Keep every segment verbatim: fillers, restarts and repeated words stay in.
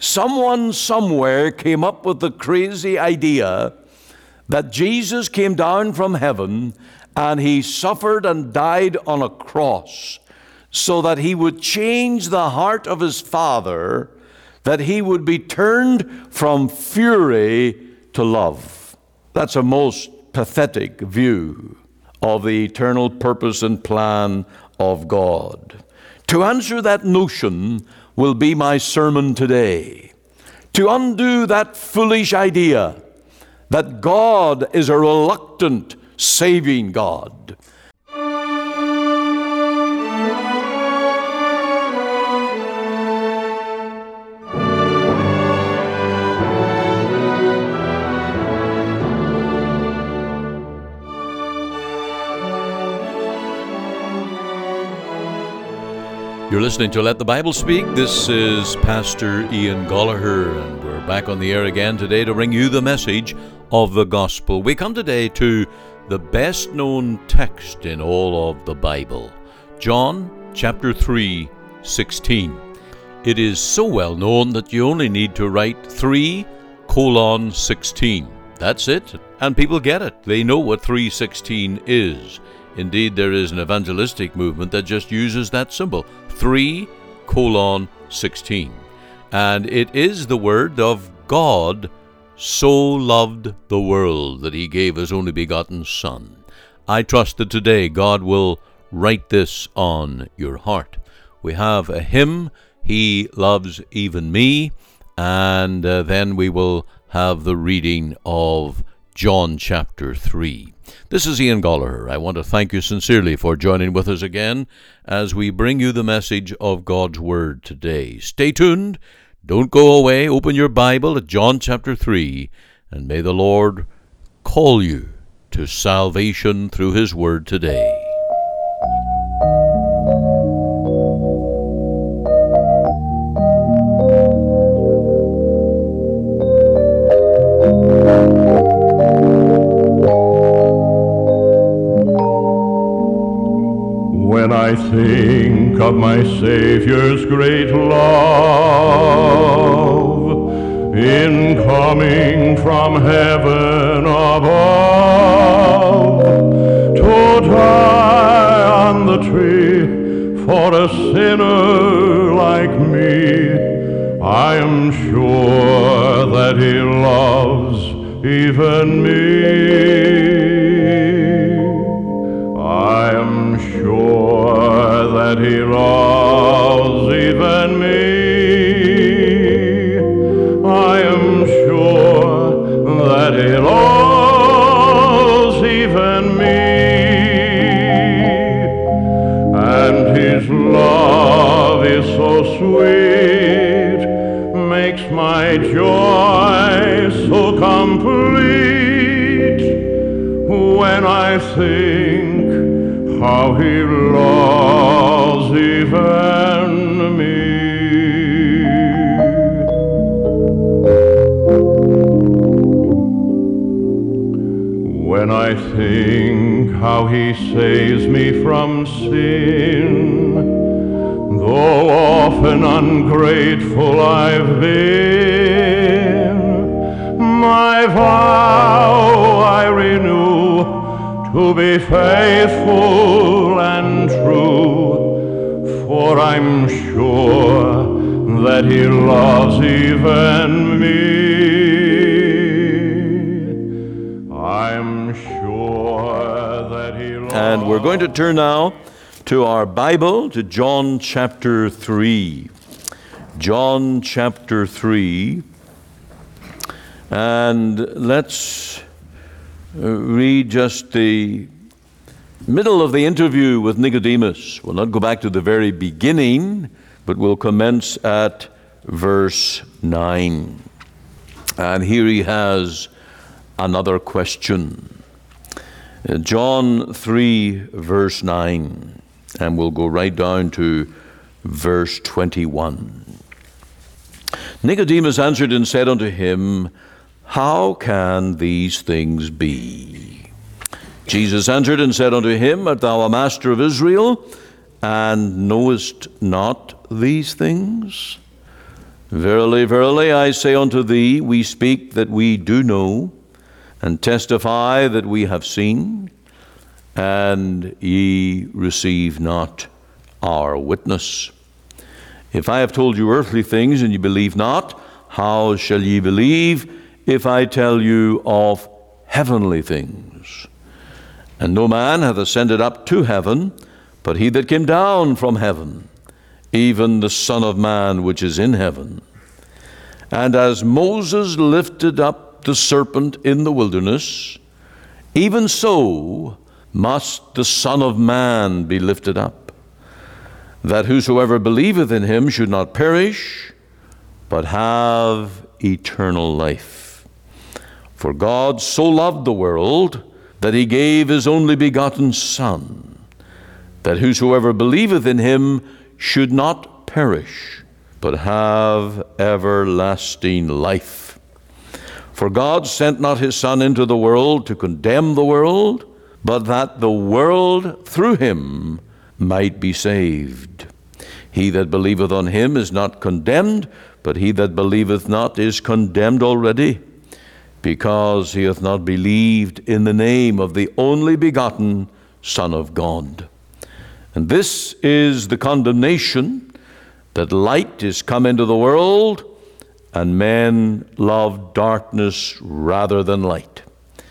Someone somewhere came up with the crazy idea that Jesus came down from heaven and he suffered and died on a cross so that he would change the heart of his Father, that he would be turned from fury to love. That's a most pathetic view of the eternal purpose and plan of God. To answer that notion will be my sermon today. To undo that foolish idea that God is a reluctant, saving God. You're listening to Let the Bible Speak. This is Pastor Ian Goligher, and we're back on the air again today to bring you the message of the gospel. We come today to the best-known text in all of the Bible, John chapter three, sixteen. It is so well known that you only need to write three colon sixteen. That's it, and people get it. They know what three sixteen is. Indeed, there is an evangelistic movement that just uses that symbol, three colon sixteen. And it is the word of God so loved the world that he gave his only begotten Son. I trust that today God will write this on your heart. We have a hymn, He Loves Even Me, and uh, then we will have the reading of John chapter three. This is Ian Goligher. I want to thank you sincerely for joining with us again as we bring you the message of God's Word today. Stay tuned. Don't go away. Open your Bible at John chapter three, and may the Lord call you to salvation through His Word today. When I think of my Savior's great love in coming from heaven above to die on the tree for a sinner like me, I am sure that He loves even me. I am sure that He loves even me. I am sure that He loves even me. And His love is so sweet, makes my joy so complete, when I think how He loves even me. When I think how He saves me from sin, though often ungrateful I've been, my vow I renew to be faithful and true, for I'm sure that He loves even me. I'm sure that He loves. And we're going to turn now to our Bible, to John chapter three. John chapter three. And let's read just the middle of the interview with Nicodemus. We'll not go back to the very beginning, but we'll commence at verse nine. And here he has another question. John three, verse nine. And we'll go right down to verse twenty-one. Nicodemus answered and said unto him, How can these things be? Jesus answered and said unto him, Art thou a master of Israel, and knowest not these things? Verily, verily, I say unto thee, we speak that we do know, and testify that we have seen, and ye receive not our witness. If I have told you earthly things, and ye believe not, how shall ye believe if I tell you of heavenly things? And no man hath ascended up to heaven, but he that came down from heaven, even the Son of Man which is in heaven. And as Moses lifted up the serpent in the wilderness, even so must the Son of Man be lifted up, that whosoever believeth in him should not perish, but have eternal life. For God so loved the world that he gave his only begotten Son, that whosoever believeth in him should not perish, but have everlasting life. For God sent not his Son into the world to condemn the world, but that the world through him might be saved. He that believeth on him is not condemned, but he that believeth not is condemned already, because he hath not believed in the name of the only begotten Son of God. And this is the condemnation, that light is come into the world, and men love darkness rather than light,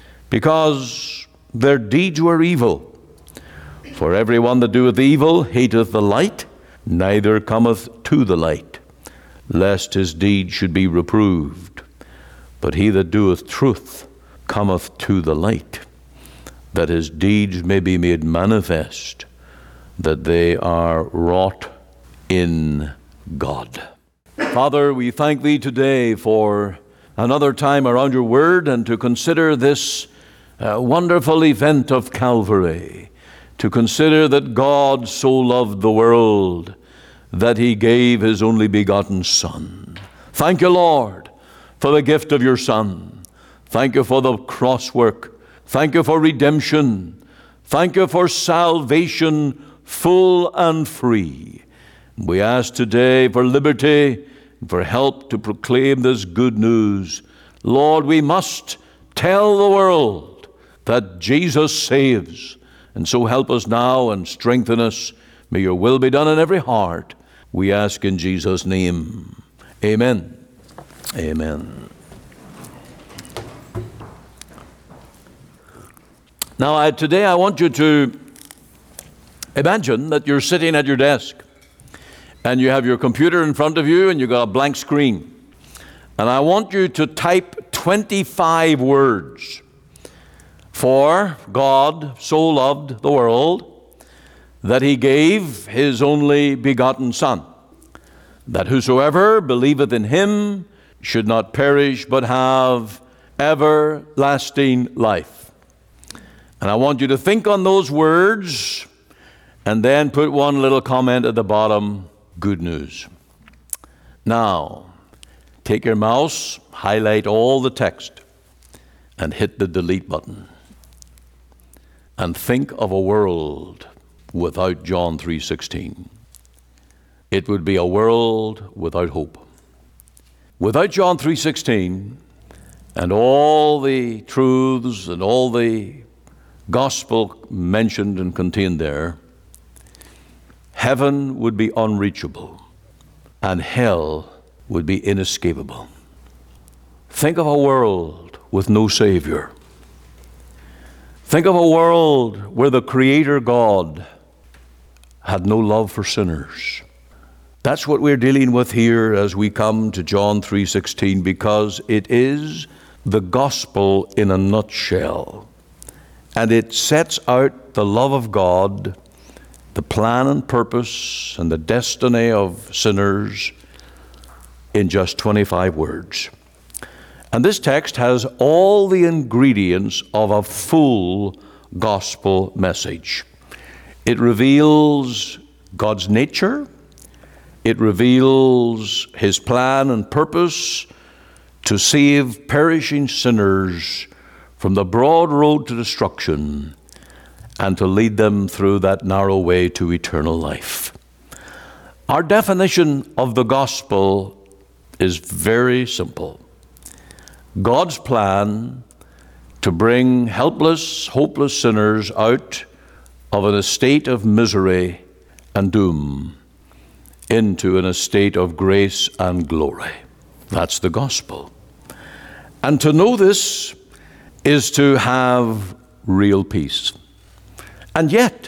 because their deeds were evil. For every one that doeth evil hateth the light, neither cometh to the light, lest his deeds should be reproved. But he that doeth truth cometh to the light, that his deeds may be made manifest, that they are wrought in God. Father, we thank thee today for another time around your word, and to consider this uh, wonderful event of Calvary, to consider that God so loved the world that he gave his only begotten Son. Thank you, Lord, for the gift of your Son. Thank you for the cross work. Thank you for redemption. Thank you for salvation, full and free. We ask today for liberty, for help to proclaim this good news. Lord, we must tell the world that Jesus saves. And so help us now and strengthen us. May your will be done in every heart. We ask in Jesus' name. Amen. Amen. Now, I, today I want you to imagine that you're sitting at your desk, and you have your computer in front of you, and you've got a blank screen. And I want you to type twenty-five words. For God so loved the world that he gave his only begotten Son, that whosoever believeth in him should not perish, but have everlasting life. And I want you to think on those words, and then put one little comment at the bottom, good news. Now, take your mouse, highlight all the text, and hit the delete button. And think of a world without John three sixteen. It would be a world without hope. Without John three sixteen and all the truths and all the gospel mentioned and contained there, heaven would be unreachable and hell would be inescapable. Think of a world with no Savior. Think of a world where the Creator God had no love for sinners. That's what we're dealing with here as we come to John three sixteen, because it is the gospel in a nutshell. And it sets out the love of God, the plan and purpose and the destiny of sinners in just twenty-five words. And this text has all the ingredients of a full gospel message. It reveals God's nature. It reveals his plan and purpose to save perishing sinners from the broad road to destruction and to lead them through that narrow way to eternal life. Our definition of the gospel is very simple. God's plan to bring helpless, hopeless sinners out of an estate of misery and doom into an estate of grace and glory. That's the gospel. And to know this is to have real peace. And yet,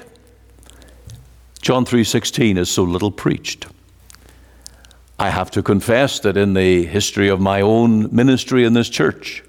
John three sixteen is so little preached. I have to confess that in the history of my own ministry in this church,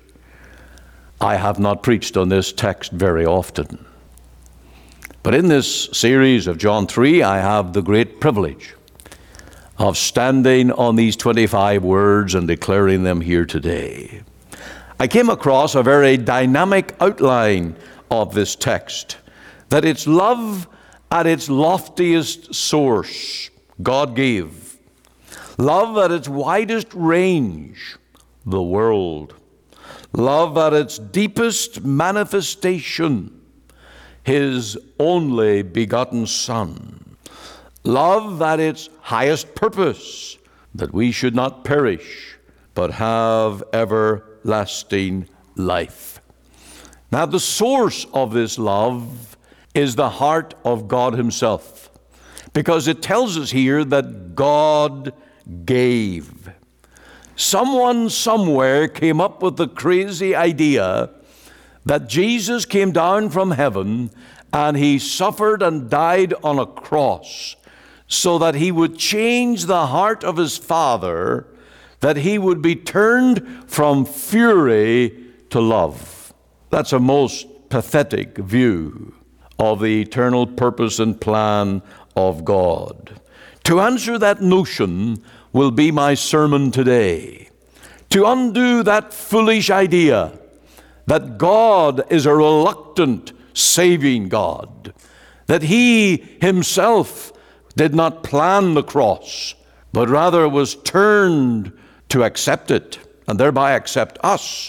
I have not preached on this text very often. But in this series of John three, I have the great privilege of standing on these twenty-five words and declaring them here today. I came across a very dynamic outline of this text, that it's love at its loftiest source, God gave. Love at its widest range, the world. Love at its deepest manifestation, His only begotten Son. Love at its highest purpose, that we should not perish, but have everlasting life. Now, the source of this love is the heart of God Himself, because it tells us here that God gave. Someone somewhere came up with the crazy idea that Jesus came down from heaven and He suffered and died on a cross so that He would change the heart of His Father, that He would be turned from fury to love. That's a most pathetic view of the eternal purpose and plan of God. To answer that notion will be my sermon today. To undo that foolish idea that God is a reluctant saving God, that He Himself did not plan the cross, but rather was turned to accept it and thereby accept us.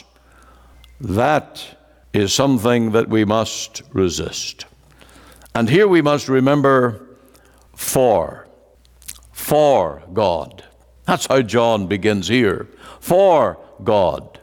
That is something that we must resist. And here we must remember for, for God. That's how John begins here. For God.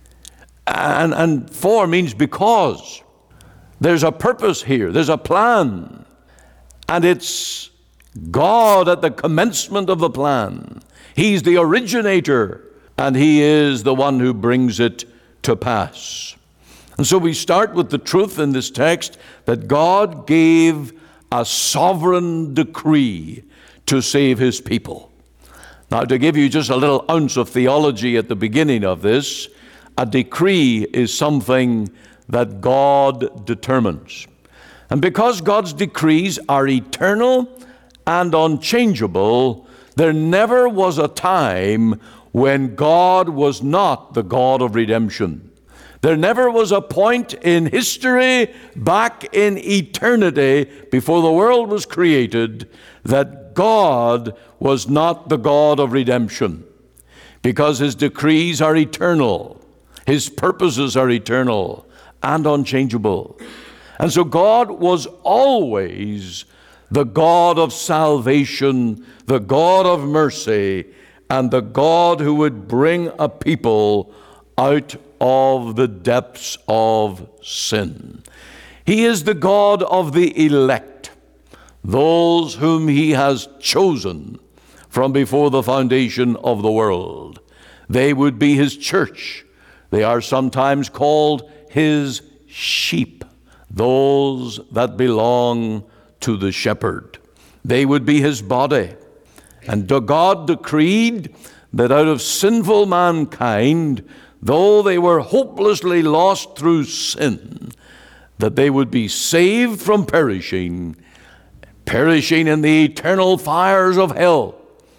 And, and for means because. There's a purpose here. There's a plan. And it's God at the commencement of the plan. He's the originator, and He is the one who brings it to pass. And so we start with the truth in this text that God gave a sovereign decree to save His people. Now, to give you just a little ounce of theology at the beginning of this, a decree is something that God determines. And because God's decrees are eternal and unchangeable, there never was a time when God was not the God of redemption. There never was a point in history back in eternity before the world was created that God was not the God of redemption, because His decrees are eternal, His purposes are eternal and unchangeable. And so God was always the God of salvation, the God of mercy, and the God who would bring a people out of the depths of sin. He is the God of the elect, those whom He has chosen from before the foundation of the world. They would be His church. They are sometimes called His sheep, those that belong to the shepherd. They would be His body. And God decreed that out of sinful mankind, though they were hopelessly lost through sin, that they would be saved from perishing, perishing in the eternal fires of hell,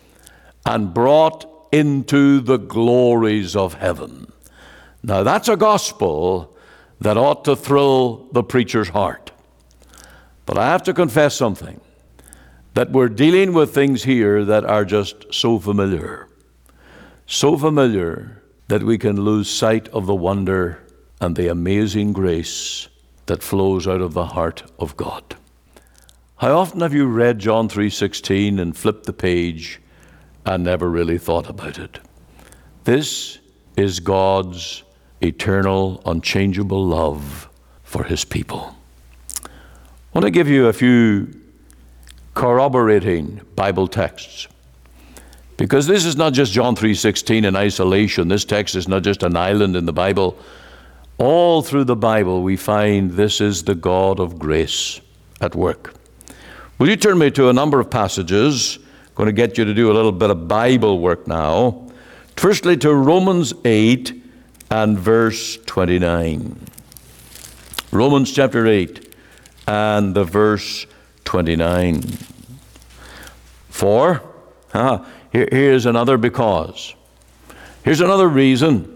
and brought into the glories of heaven. Now that's a gospel that ought to thrill the preacher's heart. But I have to confess something, that we're dealing with things here that are just so familiar, so familiar that we can lose sight of the wonder and the amazing grace that flows out of the heart of God. How often have you read John three sixteen and flipped the page and never really thought about it? This is God's eternal, unchangeable love for his people. I want to give you a few corroborating Bible texts, because this is not just John three sixteen in isolation. This text is not just an island in the Bible. All through the Bible we find this is the God of grace at work. Will you turn me to a number of passages? I'm going to get you to do a little bit of Bible work now. Firstly, to Romans eight and verse twenty-nine. Romans chapter eight and the verse twenty-nine. For, ah, here, here's another because. Here's another reason.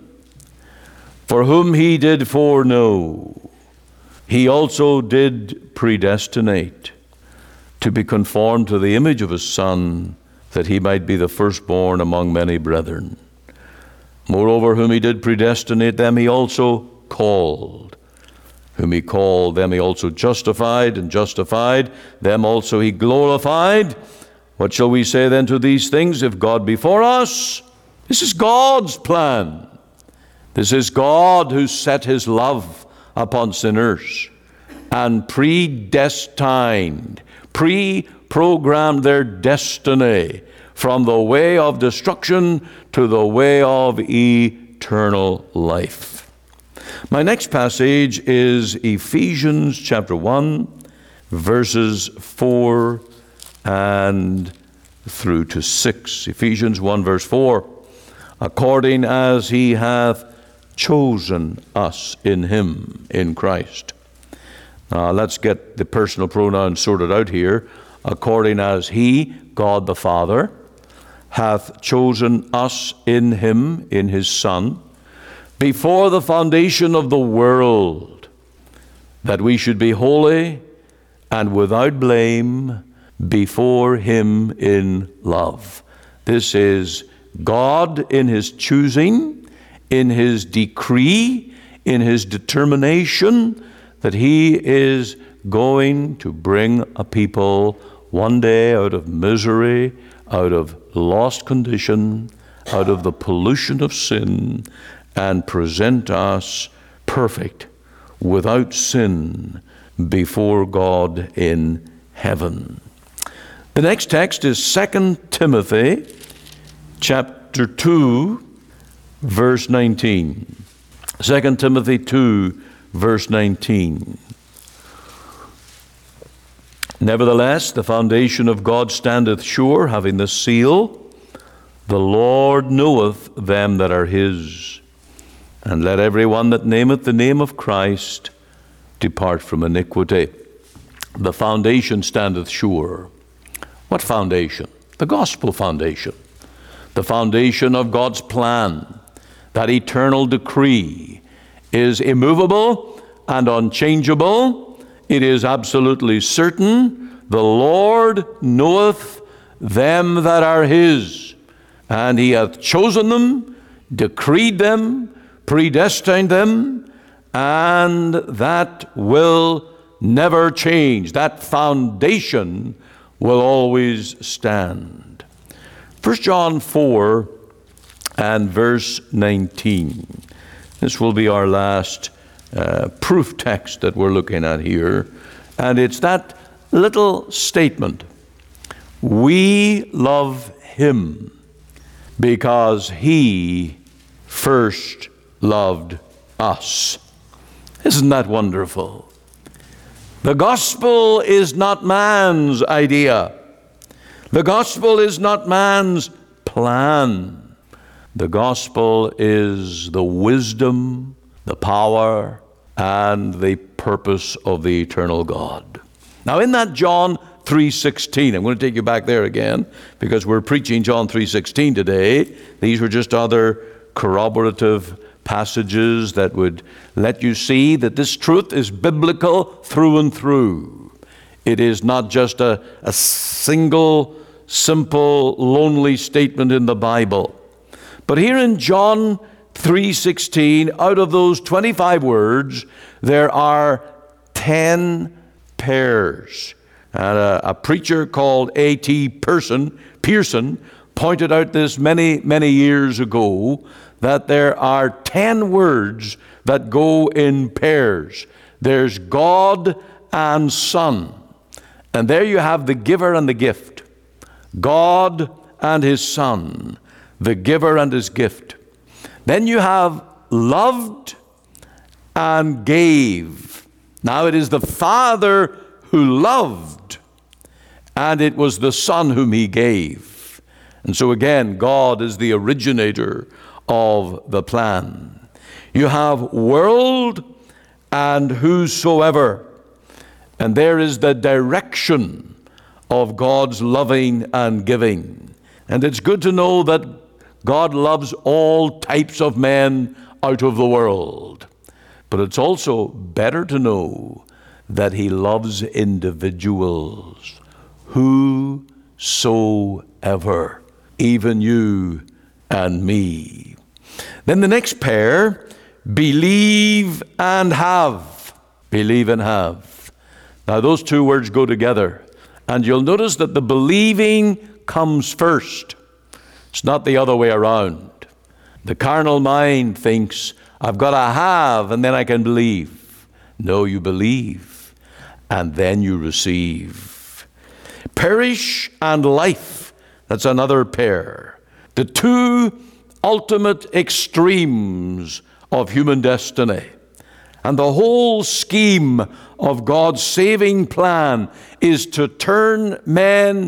For whom he did foreknow, he also did predestinate to be conformed to the image of his Son, that he might be the firstborn among many brethren. Moreover, whom he did predestinate, them he also called. Whom he called, them he also justified, and justified, them also he glorified. What shall we say then to these things? If God be for us, this is God's plan. This is God who set his love upon sinners and predestined, pre-programmed their destiny from the way of destruction to the way of eternal life. My next passage is Ephesians chapter one, verses four and through to six. Ephesians one, verse four. According as he hath chosen us in him, in Christ. Now let's get the personal pronouns sorted out here. According as he, God the Father, hath chosen us in him, in his Son, before the foundation of the world, that we should be holy and without blame before him in love. This is God in his choosing, in his decree, in his determination that he is going to bring a people one day out of misery, out of lost condition, out of the pollution of sin, and present us perfect, without sin, before God in heaven. The next text is Second Timothy chapter two, verse nineteen. Second Timothy two, verse nineteen. Nevertheless, the foundation of God standeth sure, having the seal, the Lord knoweth them that are his. And let every one that nameth the name of Christ depart from iniquity. The foundation standeth sure. What foundation? The gospel foundation. The foundation of God's plan. That eternal decree is immovable and unchangeable. It is absolutely certain. The Lord knoweth them that are his, and he hath chosen them, decreed them, predestined them, and that will never change. That foundation will always stand. First John four and verse nineteen. This will be our last uh, proof text that we're looking at here. And it's that little statement. We love him because he first loved us. Isn't that wonderful? The gospel is not man's idea. The gospel is not man's plan. The gospel is the wisdom, the power, and the purpose of the eternal God. Now in that John three sixteen, I'm going to take you back there again because we're preaching John three sixteen today. These were just other corroborative passages that would let you see that this truth is biblical through and through. It is not just a, a single, simple, lonely statement in the Bible. But here in John three sixteen, out of those twenty-five words, there are ten pairs. And a, a preacher called A T Pearson, Pearson pointed out this many, many years ago, that there are ten words that go in pairs. There's God and Son. And there you have the giver and the gift. God and his Son, the giver and his gift. Then you have loved and gave. Now it is the Father who loved, and it was the Son whom he gave. And so again, God is the originator of the plan. You have world and whosoever, and there is the direction of God's loving and giving. And it's good to know that God loves all types of men out of the world. But it's also better to know that he loves individuals, whosoever, even you and me. Then the next pair, believe and have. Believe and have. Now those two words go together. And you'll notice that the believing comes first. It's not the other way around. The carnal mind thinks, I've got to have and then I can believe. No, you believe and then you receive. Perish and life. That's another pair. The two ultimate extremes of human destiny. And the whole scheme of God's saving plan is to turn men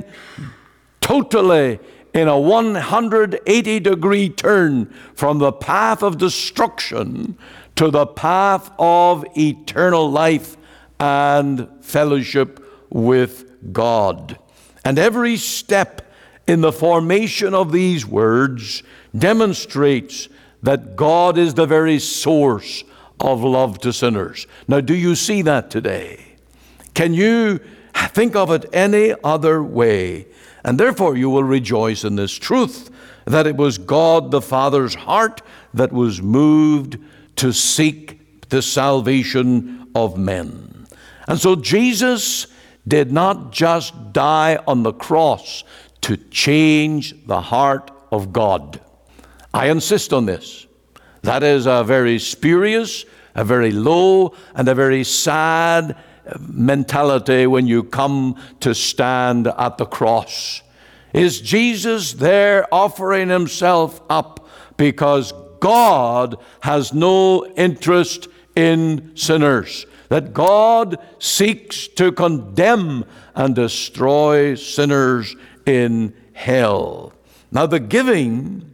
totally in a one hundred eighty degree turn from the path of destruction to the path of eternal life and fellowship with God. And every step in the formation of these words demonstrates that God is the very source of love to sinners. Now, do you see that today? Can you think of it any other way? And therefore you will rejoice in this truth, that it was God the Father's heart that was moved to seek the salvation of men. And so Jesus did not just die on the cross to change the heart of God. I insist on this. That is a very spurious, a very low, and a very sad mentality when you come to stand at the cross. Is Jesus there offering himself up because God has no interest in sinners? That God seeks to condemn and destroy sinners in hell. Now the giving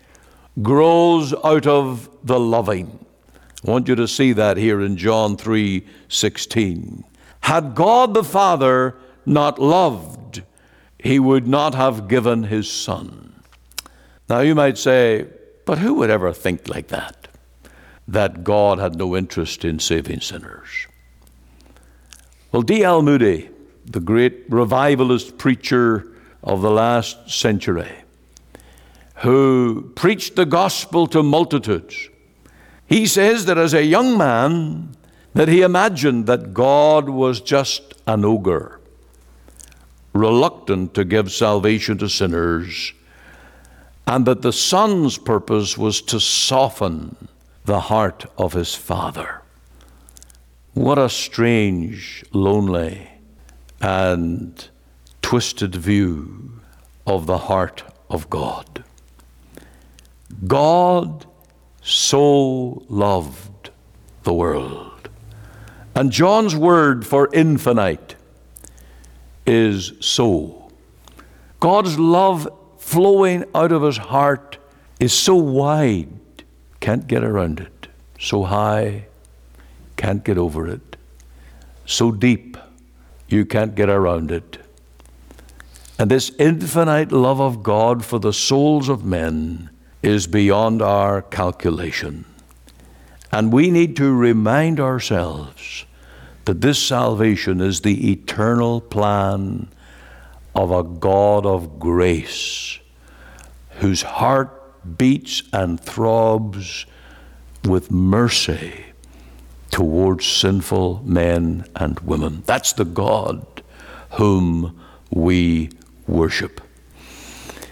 grows out of the loving. I want you to see that here in John three sixteen. Had God the Father not loved, he would not have given his Son. Now you might say, but who would ever think like that? That God had no interest in saving sinners. Well, D L Moody, the great revivalist preacher of the last century, who preached the gospel to multitudes, he says that as a young man, that he imagined that God was just an ogre, reluctant to give salvation to sinners, and that the Son's purpose was to soften the heart of his Father. What a strange, lonely, and twisted view of the heart of God. God so loved the world. And John's word for infinite is so. God's love flowing out of his heart is so wide, can't get around it. So high, can't get over it. So deep, you can't get around it. And this infinite love of God for the souls of men is beyond our calculation. And we need to remind ourselves that this salvation is the eternal plan of a God of grace, whose heart beats and throbs with mercy towards sinful men and women. That's the God whom we worship.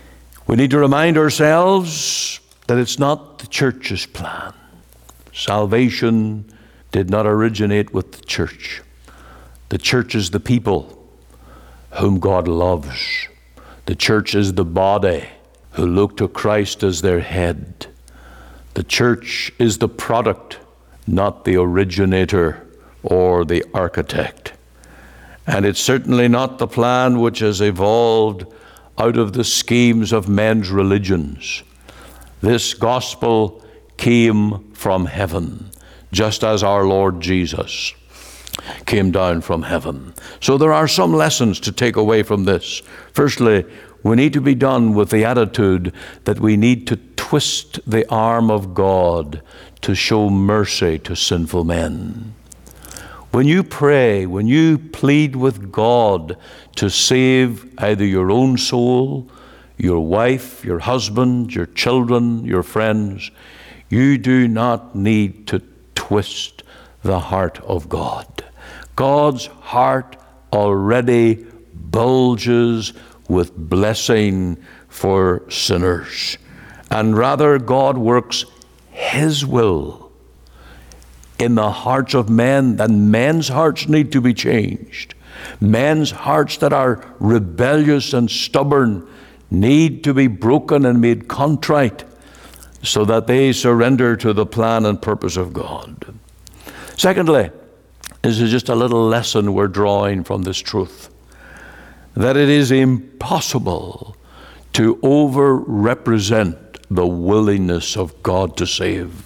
We need to remind ourselves that it's not the church's plan. Salvation did not originate with the church. The church is the people whom God loves. The church is the body who look to Christ as their head. The church is the product, not the originator or the architect. And it's certainly not the plan which has evolved out of the schemes of men's religions. This gospel came from heaven, just as our Lord Jesus came down from heaven. So there are some lessons to take away from this. Firstly, we need to be done with the attitude that we need to twist the arm of God to show mercy to sinful men. When you pray, when you plead with God to save either your own soul, your wife, your husband, your children, your friends, you do not need to twist the heart of God. God's heart already bulges with blessing for sinners. And rather, God works His will in the hearts of men, and men's hearts need to be changed. Men's hearts that are rebellious and stubborn need to be broken and made contrite so that they surrender to the plan and purpose of God. Secondly, this is just a little lesson we're drawing from this truth, that it is impossible to over-represent the willingness of God to save.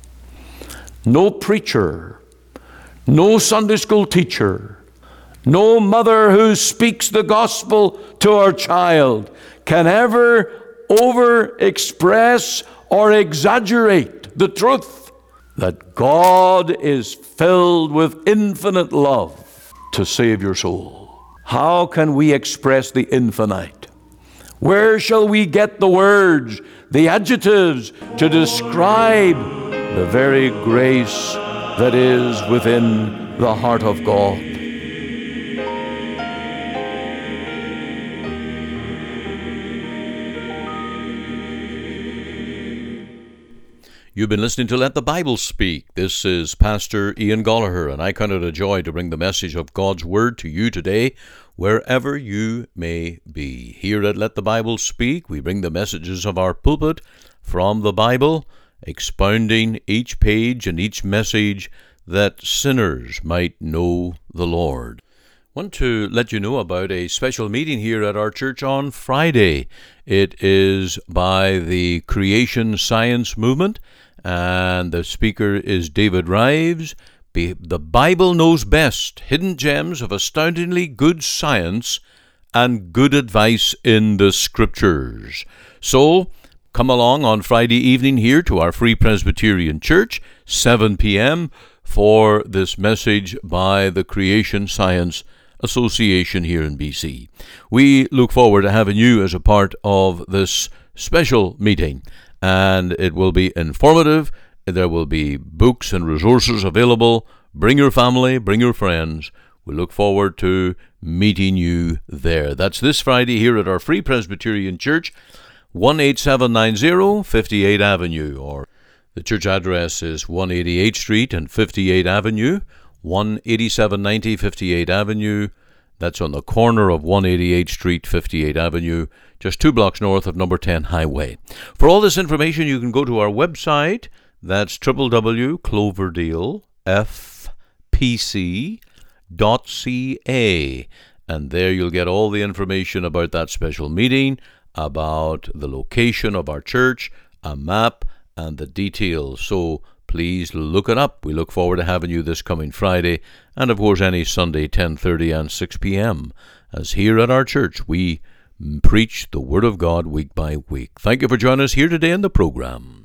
No preacher, no Sunday school teacher, no mother who speaks the gospel to her child can ever over-express or exaggerate the truth that God is filled with infinite love to save your soul. How can we express the infinite? Where shall we get the words, the adjectives to describe the very grace that is within the heart of God? You've been listening to Let the Bible Speak. This is Pastor Ian Gollaher, and I count it a joy to bring the message of God's Word to you today, wherever you may be. Here at Let the Bible Speak, we bring the messages of our pulpit from the Bible, expounding each page and each message that sinners might know the Lord. I want to let you know about a special meeting here at our church on Friday. It is by the Creation Science Movement, and the speaker is David Rives. The Bible Knows Best, Hidden Gems of Astoundingly Good Science and Good Advice in the Scriptures. So, come along on Friday evening here to our Free Presbyterian Church, seven p.m., for this message by the Creation Science Association here in B C. We look forward to having you as a part of this special meeting, and it will be informative. There will be books and resources available. Bring your family, bring your friends. We look forward to meeting you there. That's this Friday here at our Free Presbyterian Church, one eight seven nine zero fifty-eighth Avenue, or the church address is one eighty-eighth Street and fifty-eighth Avenue, one eighty-seven ninety fifty-eighth Avenue. That's on the corner of one eighty-eighth Street, fifty-eighth Avenue, just two blocks north of number ten Highway. For all this information, you can go to our website. That's w w w dot cloverdale f p c dot c a. And there you'll get all the information about that special meeting, about the location of our church, a map, and the details. So please look it up. We look forward to having you this coming Friday, and of course any Sunday, ten thirty and six p.m. as here at our church we preach the Word of God week by week. Thank you for joining us here today in the program.